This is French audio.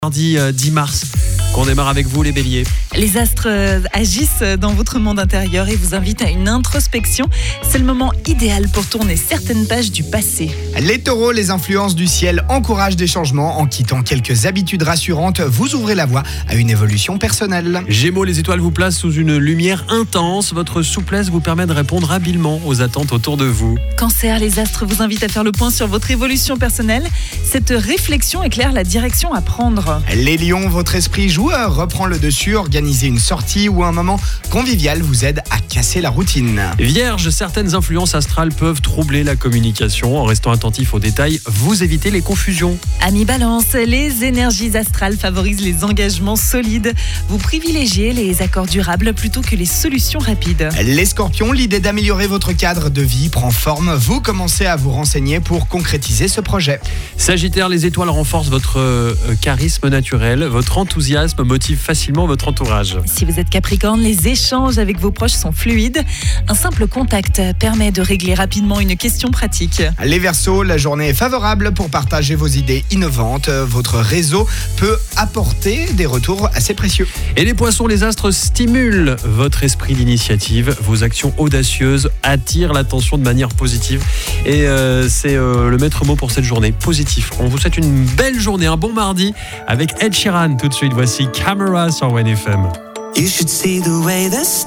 Mardi 10 mars, qu'on démarre avec vous les béliers. Les astres agissent dans votre monde intérieur et vous invitent à une introspection. C'est le moment idéal pour tourner certaines pages du passé. Les taureaux, les influences du ciel encouragent des changements. En quittant quelques habitudes rassurantes, vous ouvrez la voie à une évolution personnelle. Gémeaux, les étoiles vous placent sous une lumière intense. Votre souplesse vous permet de répondre habilement aux attentes autour de vous. Cancer, les astres vous invitent à faire le point sur votre évolution personnelle. Cette réflexion éclaire la direction à prendre. Les lions, votre esprit joueur reprend le dessus. Organiser une sortie ou un moment convivial vous aide à casser la routine. Vierge, certaines influences astrales peuvent troubler la communication. En restant attentif aux détails, vous évitez les confusions. Amis Balance, les énergies astrales favorisent les engagements solides. Vous privilégiez les accords durables plutôt que les solutions rapides. Les scorpions, l'idée d'améliorer votre cadre de vie prend forme. Vous commencez à vous renseigner pour concrétiser ce projet. Sagittaire, les étoiles renforcent votre charisme naturel. Votre enthousiasme motive facilement votre entourage. Si vous êtes Capricorne, les échanges avec vos proches sont fluides. Un simple contact permet de régler rapidement une question pratique. Les Verseaux, la journée est favorable pour partager vos idées innovantes. Votre réseau peut apporter des retours assez précieux. Et les Poissons, les astres stimulent votre esprit d'initiative. Vos actions audacieuses attirent l'attention de manière positive. Et c'est le maître mot pour cette journée, positif. On vous souhaite une belle journée, un bon mardi avec Ed Sheeran. Tout de suite, voici Camera sur WNFM. You should see the way the